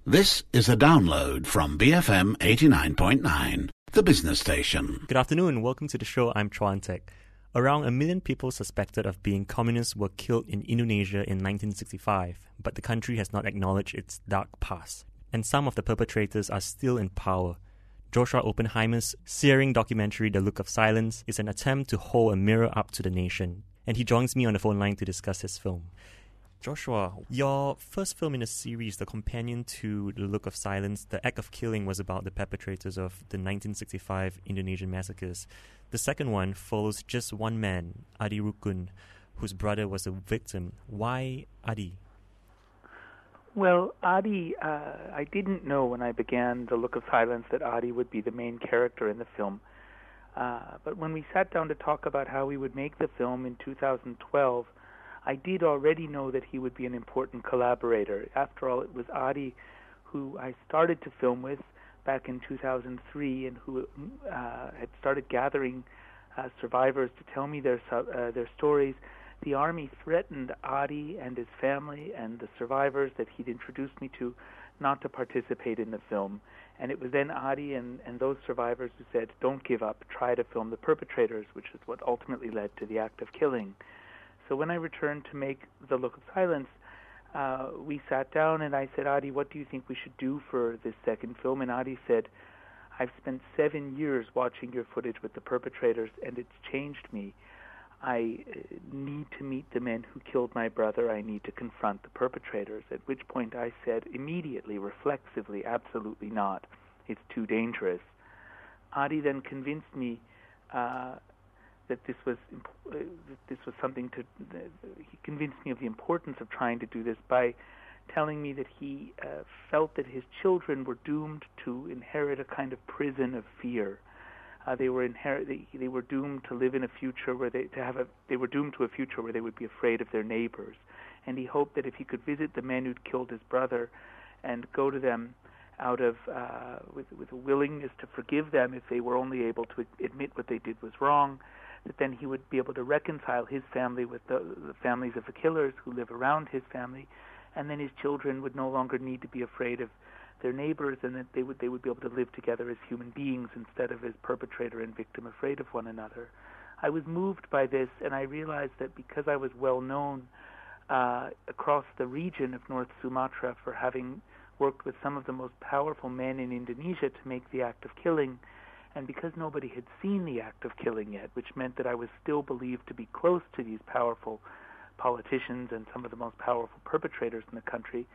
This is a download from BFM 89.9, the business station. Good afternoon. Welcome to the show. I'm Chuan Tek. Around 1 million people suspected of being communists were killed in Indonesia in 1965, but the country has not acknowledged its dark past. And some of the perpetrators are still in power. Joshua Oppenheimer's searing documentary, The Look of Silence, is an attempt to hold a mirror up to the nation. And he joins me on the phone line to discuss his film. Joshua, your first film in the series, the companion to The Look of Silence, The Act of Killing, was about the perpetrators of the 1965 Indonesian massacres. The second one follows just one man, Adi Rukun, whose brother was a victim. Why Adi? Well, Adi, I didn't know when I began The Look of Silence that Adi would be the main character in the film. But when we sat down to talk about how we would make the film in 2012, I did already know that he would be an important collaborator. After all, it was Adi who I started to film with back in 2003 and who had started gathering survivors to tell me their stories. The army threatened Adi and his family and the survivors that he'd introduced me to not to participate in the film. And it was then Adi and those survivors who said, don't give up, try to film the perpetrators, which is what ultimately led to the act of killing. So when I returned to make The Look of Silence, we sat down and I said, Adi, what do you think we should do for this second film? And Adi said, I've spent 7 years watching your footage with the perpetrators and it's changed me. I need to meet the men who killed my brother. I need to confront the perpetrators. At which point I said immediately, reflexively, absolutely not. It's too dangerous. Adi then convinced me that this was something to. He convinced me of the importance of trying to do this by telling me that he felt that his children were doomed to inherit a kind of prison of fear. They were doomed to live in a future where they were doomed to a future where they would be afraid of their neighbors. And he hoped that if he could visit the men who'd killed his brother and go to them out of with a willingness to forgive them if they were only able to admit what they did was wrong, that then he would be able to reconcile his family with the families of the killers who live around his family, and then his children would no longer need to be afraid of their neighbors, and that they would be able to live together as human beings instead of as perpetrator and victim afraid of one another. I was moved by this, and I realized that because I was well known across the region of North Sumatra for having worked with some of the most powerful men in Indonesia to make the act of killing, and because nobody had seen the act of killing yet, which meant that I was still believed to be close to these powerful politicians and some of the most powerful perpetrators in the country,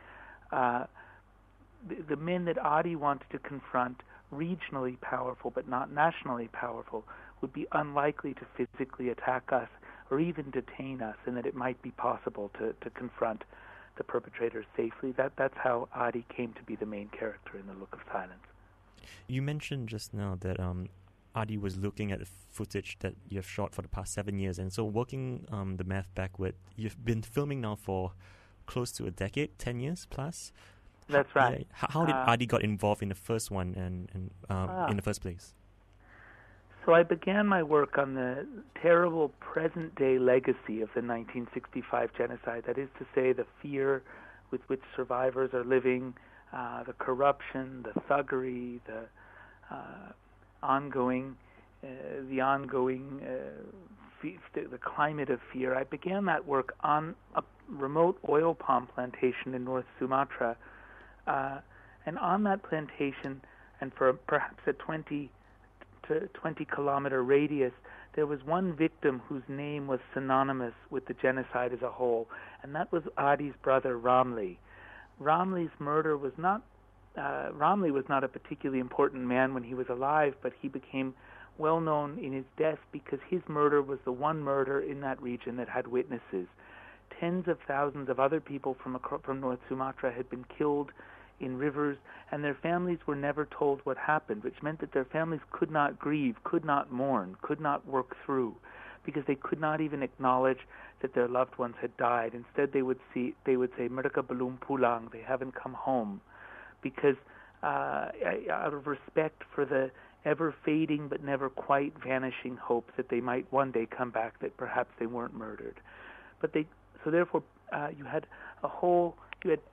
the men that Adi wanted to confront, regionally powerful but not nationally powerful, would be unlikely to physically attack us or even detain us, and that it might be possible to confront the perpetrators safely. That's how Adi came to be the main character in The Look of Silence. You mentioned just now that Adi was looking at the footage that you have shot for the past 7 years, and so working the math backward, you've been filming now for close to a decade, 10 years plus. That's right. How did Adi got involved in the first one and in the first place? So I began my work on the terrible present-day legacy of the 1965 genocide. That is to say, the fear with which survivors are living, the corruption, the thuggery, the ongoing climate of fear. I began that work on a remote oil palm plantation in North Sumatra. And on that plantation, and for perhaps a 20 kilometer radius, there was one victim whose name was synonymous with the genocide as a whole, and that was Adi's brother Ramli. Ramli's murder was not Ramli was not a particularly important man when he was alive, but he became well known in his death because his murder was the one murder in that region that had witnesses. Tens of thousands of other people from North Sumatra had been killed in rivers, and their families were never told what happened, which meant that their families could not grieve, could not mourn, could not work through, because they could not even acknowledge that their loved ones had died. Instead, they would say, "Mereka belum pulang," they haven't come home, because out of respect for the ever-fading but never quite vanishing hope that they might one day come back, that perhaps they weren't murdered. So therefore, you had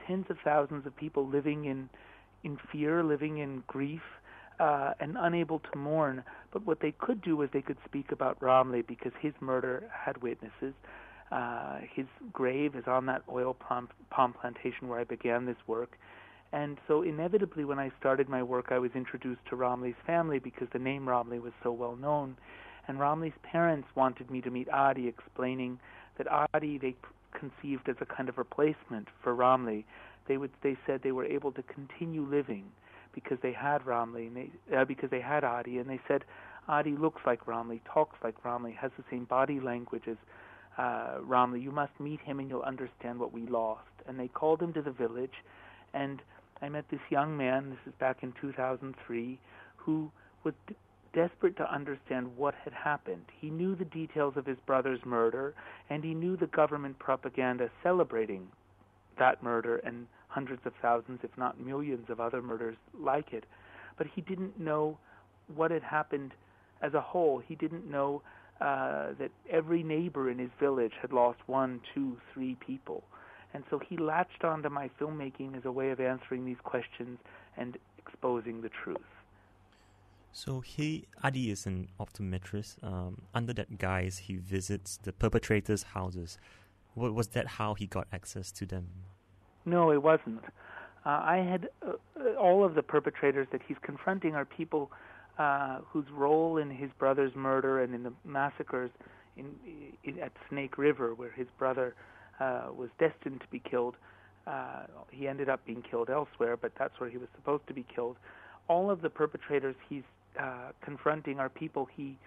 tens of thousands of people living in fear, living in grief, and unable to mourn. But what they could do was they could speak about Ramlee because his murder had witnesses. His grave is on that oil palm plantation where I began this work. And so inevitably when I started my work, I was introduced to Ramlee's family because the name Ramlee was so well known. And Ramlee's parents wanted me to meet Adi, explaining that Adi they conceived as a kind of replacement for Ramlee. They said they were able to continue living because they had Ramlee, and because they had Adi, and they said Adi looks like Ramlee, talks like Ramlee, has the same body language as Ramlee. You must meet him and you'll understand what we lost. And they called him to the village, and I met this young man, this is back in 2003, who was desperate to understand what had happened. He knew the details of his brother's murder, and he knew the government propaganda celebrating that murder and hundreds of thousands, if not millions, of other murders like it. But he didn't know what had happened as a whole. He didn't know that every neighbor in his village had lost 1, 2, 3 people. And so he latched onto my filmmaking as a way of answering these questions and exposing the truth. So Adi is an optometrist. Under that guise, he visits the perpetrators' houses. Was that how he got access to them? No, it wasn't. I had all of the perpetrators that he's confronting are people whose role in his brother's murder and in the massacres at Snake River, where his brother was destined to be killed. He ended up being killed elsewhere, but that's where he was supposed to be killed. All of the perpetrators he's confronting are people he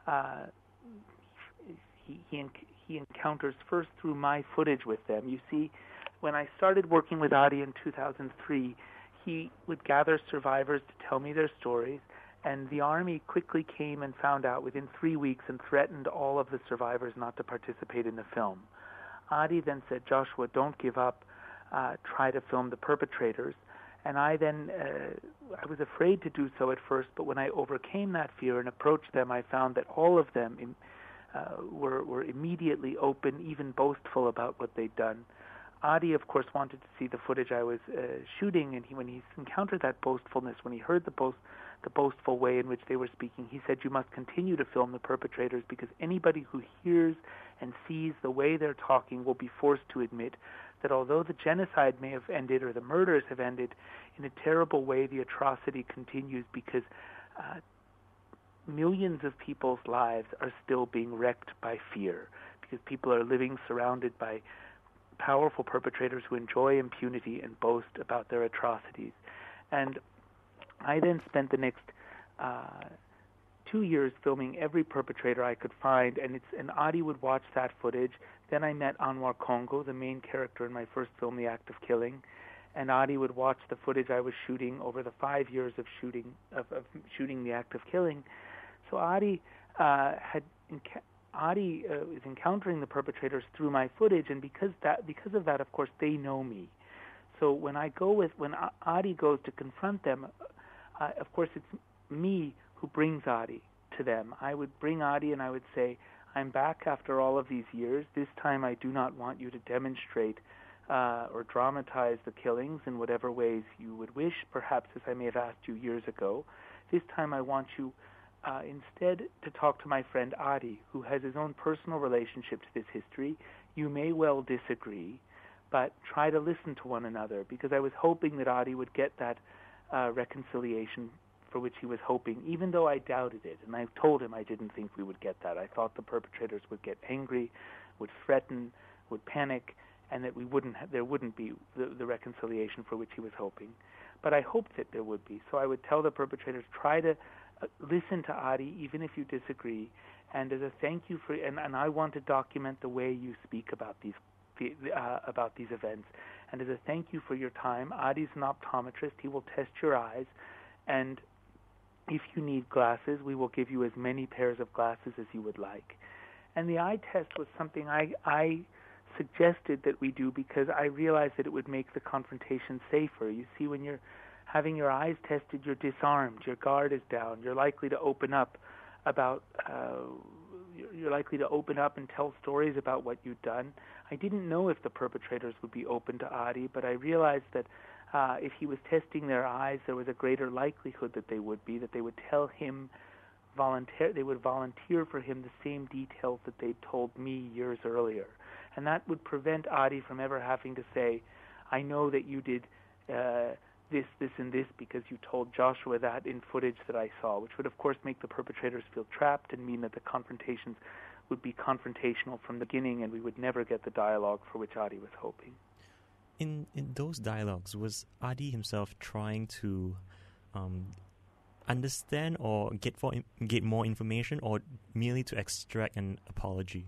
encounters first through my footage with them. You see, when I started working with Adi in 2003, he would gather survivors to tell me their stories, and the army quickly came and found out within 3 weeks and threatened all of the survivors not to participate in the film. Adi then said, Joshua, don't give up, try to film the perpetrators. And I then, I was afraid to do so at first, but when I overcame that fear and approached them, I found that all of them were immediately open, even boastful about what they'd done. Adi, of course, wanted to see the footage I was shooting, and when he encountered that boastfulness, when he heard the boastful way in which they were speaking, he said, you must continue to film the perpetrators, because anybody who hears and sees the way they're talking will be forced to admit that although the genocide may have ended or the murders have ended, in a terrible way the atrocity continues, because millions of people's lives are still being wrecked by fear, because people are living surrounded by powerful perpetrators who enjoy impunity and boast about their atrocities. And I then spent the next 2 years filming every perpetrator I could find, and Adi would watch that footage. Then I met Anwar Congo, the main character in my first film, The Act of Killing, and Adi would watch the footage I was shooting over the 5 years of shooting The Act of Killing. So Adi is encountering the perpetrators through my footage, and because of that, of course, they know me. So when Adi goes to confront them, of course, it's me who brings Adi to them. I would bring Adi and I would say, I'm back after all of these years. This time I do not want you to demonstrate or dramatize the killings in whatever ways you would wish, perhaps as I may have asked you years ago. This time I want you instead to talk to my friend Adi, who has his own personal relationship to this history. You may well disagree, but try to listen to one another, because I was hoping that Adi would get that reconciliation for which he was hoping, even though I doubted it. And I told him I didn't think we would get that. I thought the perpetrators would get angry, would threaten, would panic, and that there wouldn't be the reconciliation for which he was hoping. But I hoped that there would be. So I would tell the perpetrators, try to listen to Adi, even if you disagree, and as a thank you for, and I want to document the way you speak about these events. And as a thank you for your time, Adi's an optometrist. He will test your eyes, and if you need glasses, we will give you as many pairs of glasses as you would like. And the eye test was something I suggested that we do because I realized that it would make the confrontation safer. You see, when you're having your eyes tested, you're disarmed, your guard is down, you're likely to open up about you're likely to open up and tell stories about what you'd done. I didn't know if the perpetrators would be open to Adi, but I realized that if he was testing their eyes, there was a greater likelihood that they would tell him they would volunteer for him the same details that they'd told me years earlier. And that would prevent Adi from ever having to say, I know that you did this, and this because you told Joshua that in footage that I saw, which would, of course, make the perpetrators feel trapped and mean that the confrontations would be confrontational from the beginning and we would never get the dialogue for which Adi was hoping. In those dialogues, was Adi himself trying to understand or get more information, or merely to extract an apology?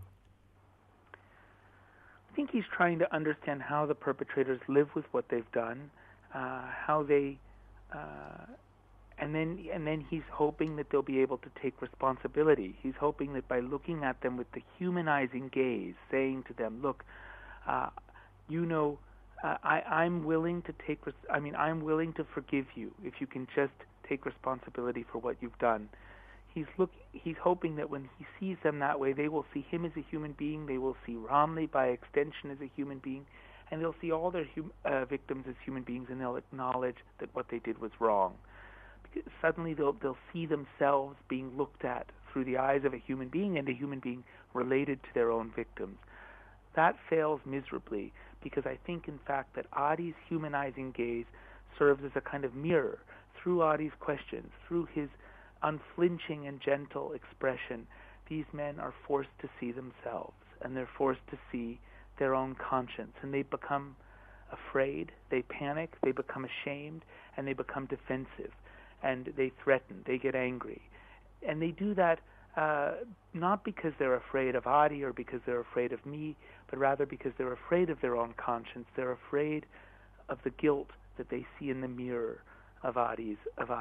I think he's trying to understand how the perpetrators live with what they've done, how they, and then he's hoping that they'll be able to take responsibility. He's hoping that by looking at them with the humanizing gaze, saying to them, "Look, I'm willing to I'm willing to forgive you if you can just take responsibility for what you've done." He's hoping that when he sees them that way, they will see him as a human being, they will see Ramli by extension as a human being, and they'll see all their victims as human beings, and they'll acknowledge that what they did was wrong. Because suddenly they'll see themselves being looked at through the eyes of a human being, and a human being related to their own victims. That fails miserably, because I think, in fact, that Adi's humanizing gaze serves as a kind of mirror. Through Adi's questions, through his unflinching and gentle expression, these men are forced to see themselves, and they're forced to see their own conscience, and they become afraid, they panic, they become ashamed, and they become defensive, and they threaten, they get angry. And they do that not because they're afraid of Adi or because they're afraid of me, but rather because they're afraid of their own conscience. They're afraid of the guilt that they see in the mirror of Adi's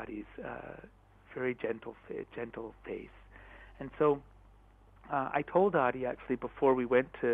very gentle face. And so I told Adi, actually, before we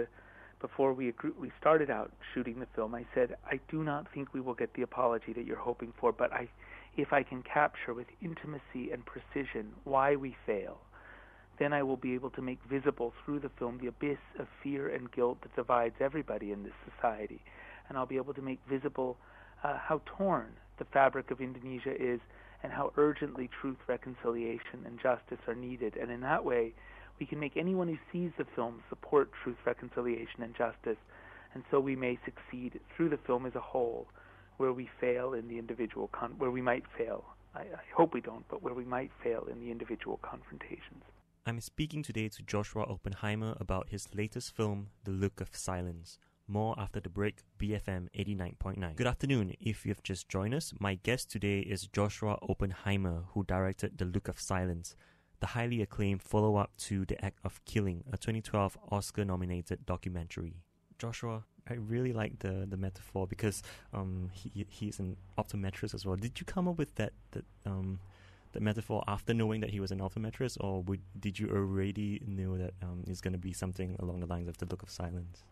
started out shooting the film, I said, I do not think we will get the apology that you're hoping for, but if I can capture with intimacy and precision why we fail, then I will be able to make visible through the film the abyss of fear and guilt that divides everybody in this society. And I'll be able to make visible how torn the fabric of Indonesia is, and how urgently truth, reconciliation, and justice are needed. And in that way, we can make anyone who sees the film support truth, reconciliation, and justice, and so we may succeed through the film as a whole, where we fail in the individual, where we might fail. I hope we don't, but where we might fail in the individual confrontations. I'm speaking today to Joshua Oppenheimer about his latest film, The Look of Silence. More after the break, BFM 89.9. Good afternoon. If you've just joined us, my guest today is Joshua Oppenheimer, who directed The Look of Silence, the highly acclaimed follow-up to The Act of Killing, a 2012 Oscar-nominated documentary. Joshua, I really like the metaphor because he's an optometrist as well. Did you come up with that metaphor after knowing that he was an optometrist, or did you already know that it's going to be something along the lines of The Look of Silence?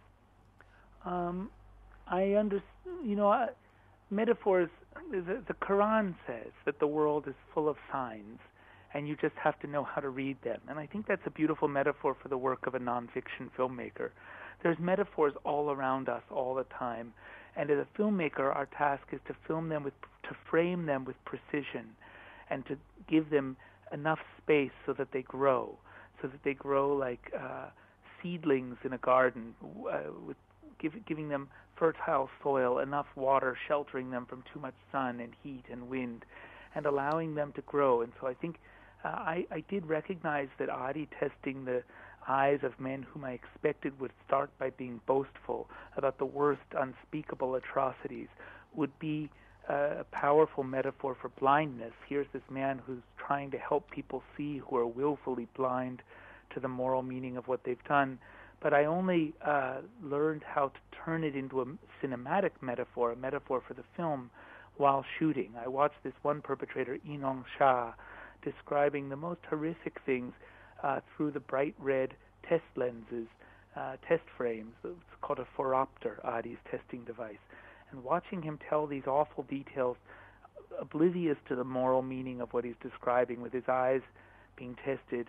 I understand. Metaphors. The Quran says that the world is full of signs, and you just have to know how to read them. And I think that's a beautiful metaphor for the work of a nonfiction filmmaker. There's metaphors all around us all the time, and as a filmmaker, our task is to frame them with precision, and to give them enough space so that they grow like seedlings in a garden, with giving them fertile soil, enough water, sheltering them from too much sun and heat and wind, and allowing them to grow. And so I think I did recognize that Adi testing the eyes of men whom I expected would start by being boastful about the worst unspeakable atrocities would be a powerful metaphor for blindness. Here's this man who's trying to help people see who are willfully blind to the moral meaning of what they've done. But I only learned how to turn it into a cinematic metaphor, a metaphor for the film, while shooting. I watched this one perpetrator, Inong Shah, describing the most horrific things through the bright red test lenses, test frames. It's called a phoropter, Adi's testing device. And watching him tell these awful details, oblivious to the moral meaning of what he's describing, with his eyes being tested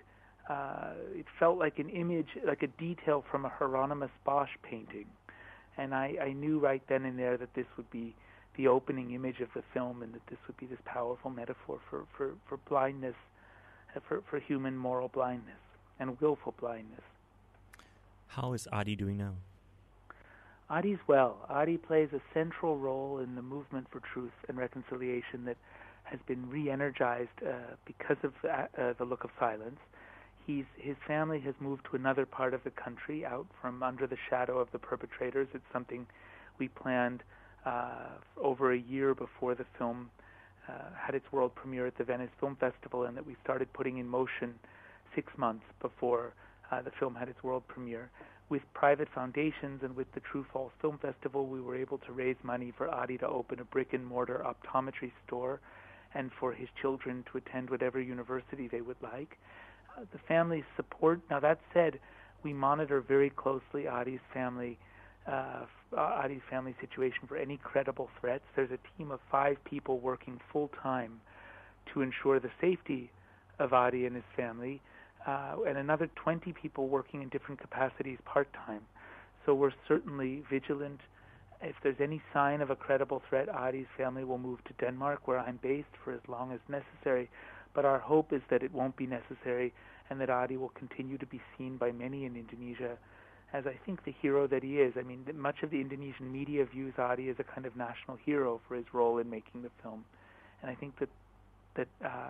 it felt like an image, like a detail from a Hieronymus Bosch painting. And I knew right then and there that this would be the opening image of the film, and that this would be this powerful metaphor for blindness, for human moral blindness and willful blindness. How is Adi doing now? Adi's well. Adi plays a central role in the movement for truth and reconciliation that has been re-energized because of the Look of Silence. His family has moved to another part of the country, out from under the shadow of the perpetrators. It's something we planned over a year before the film had its world premiere at the Venice Film Festival, and that we started putting in motion 6 months before the film had its world premiere. With private foundations and with the True False Film Festival, we were able to raise money for Adi to open a brick-and-mortar optometry store and for his children to attend whatever university they would like. The family's support. Now, that said, we monitor very closely Adi's family situation for any credible threats. There's a team of 5 people working full-time to ensure the safety of Adi and his family, and another 20 people working in different capacities part-time. So we're certainly vigilant. If there's any sign of a credible threat, Adi's family will move to Denmark, where I'm based, for as long as necessary. But our hope is that it won't be necessary, and that Adi will continue to be seen by many in Indonesia as, I think, the hero that he is. I mean, much of the Indonesian media views Adi as a kind of national hero for his role in making the film, and I think that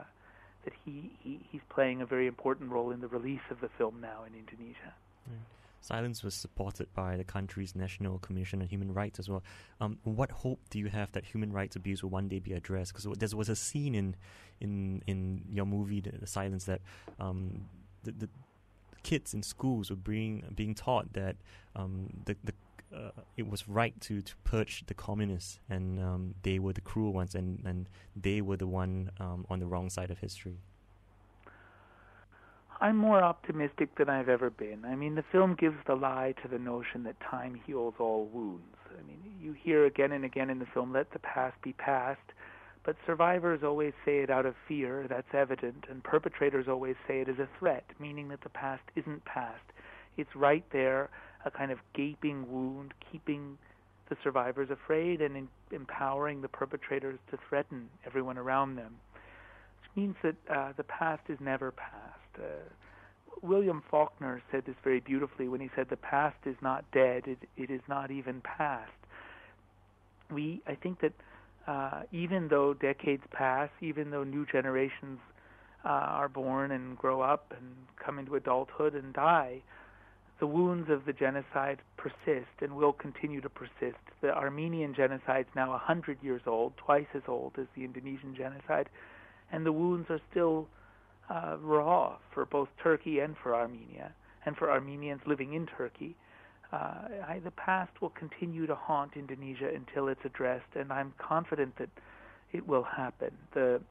he's playing a very important role in the release of the film now in Indonesia. Right. Silence was supported by the country's National Commission on Human Rights as well. What hope do you have that human rights abuse will one day be addressed? Because there was a scene in your movie, The Silence, that the kids in schools were being taught that it was right to purge the communists, and they were the cruel ones, and they were the one on the wrong side of history. I'm more optimistic than I've ever been. I mean, the film gives the lie to the notion that time heals all wounds. I mean, you hear again and again in the film, let the past be past, but survivors always say it out of fear, that's evident, and perpetrators always say it as a threat, meaning that the past isn't past. It's right there, a kind of gaping wound, keeping the survivors afraid and empowering the perpetrators to threaten everyone around them, which means that the past is never past. William Faulkner said this very beautifully when he said the past is not dead, it is not even past. I think that even though decades pass, even though new generations are born and grow up and come into adulthood and die, the wounds of the genocide persist and will continue to persist. The Armenian genocide is now 100 years old, twice as old as the Indonesian genocide, and the wounds are still raw for both Turkey and for Armenia, and for Armenians living in Turkey. The past will continue to haunt Indonesia until it's addressed, and I'm confident that it will happen. The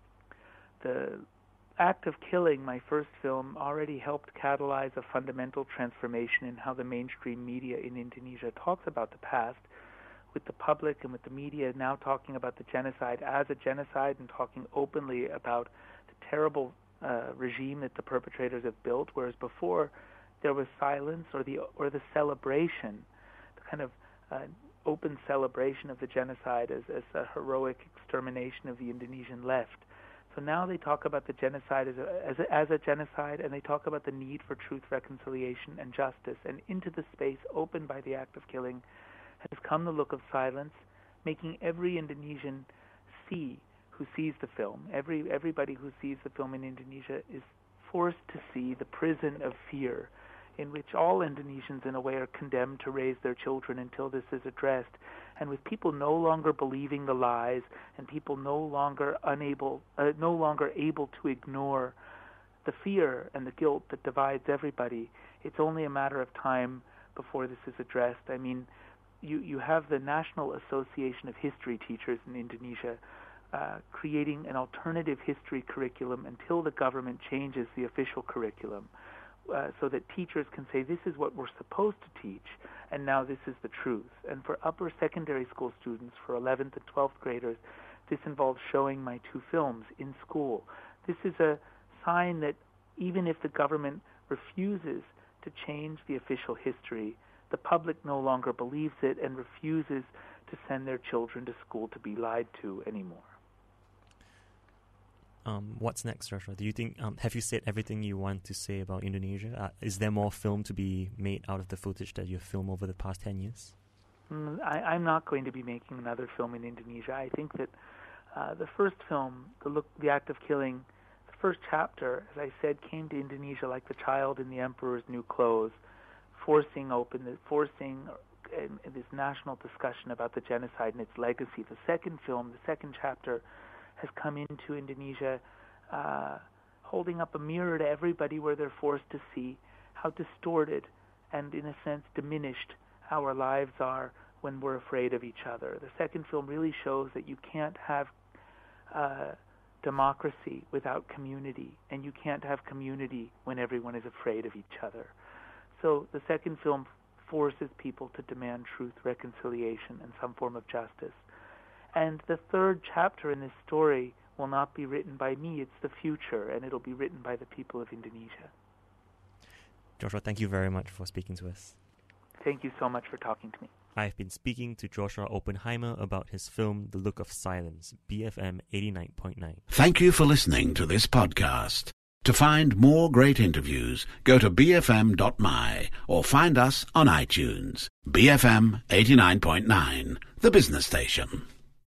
act of killing, my first film, already helped catalyze a fundamental transformation in how the mainstream media in Indonesia talks about the past, with the public and with the media now talking about the genocide as a genocide and talking openly about the terrible regime that the perpetrators have built, whereas before there was silence or the celebration, the kind of open celebration of the genocide as a heroic extermination of the Indonesian left. So now they talk about the genocide as a genocide, and they talk about the need for truth, reconciliation, and justice. And into the space opened by the act of killing has come the Look of Silence, making every Indonesian who sees the film, everybody who sees the film in Indonesia is forced to see the prison of fear in which all Indonesians in a way are condemned to raise their children until this is addressed, and with people no longer believing the lies and people no longer able to ignore the fear and the guilt that divides everybody. It's only a matter of time before this is addressed. I mean, you have the National Association of History Teachers in Indonesia creating an alternative history curriculum until the government changes the official curriculum, so that teachers can say, this is what we're supposed to teach, and now this is the truth. And for upper secondary school students, for 11th and 12th graders, this involves showing my 2 films in school. This is a sign that even if the government refuses to change the official history, the public no longer believes it and refuses to send their children to school to be lied to anymore. What's next, Joshua? Do you think, have you said everything you want to say about Indonesia? Is there more film to be made out of the footage that you've filmed over the past 10 years? I'm not going to be making another film in Indonesia. I think that the first film, The Act of Killing, the first chapter, as I said, came to Indonesia like the child in the emperor's new clothes, forcing this national discussion about the genocide and its legacy. The second film, the second chapter, has come into Indonesia holding up a mirror to everybody where they're forced to see how distorted and, in a sense, diminished our lives are when we're afraid of each other. The second film really shows that you can't have democracy without community, and you can't have community when everyone is afraid of each other. So the second film forces people to demand truth, reconciliation, and some form of justice. And the third chapter in this story will not be written by me. It's the future, and it'll be written by the people of Indonesia. Joshua, thank you very much for speaking to us. Thank you so much for talking to me. I've been speaking to Joshua Oppenheimer about his film The Look of Silence, BFM 89.9. Thank you for listening to this podcast. To find more great interviews, go to bfm.my or find us on iTunes. BFM 89.9, the business station.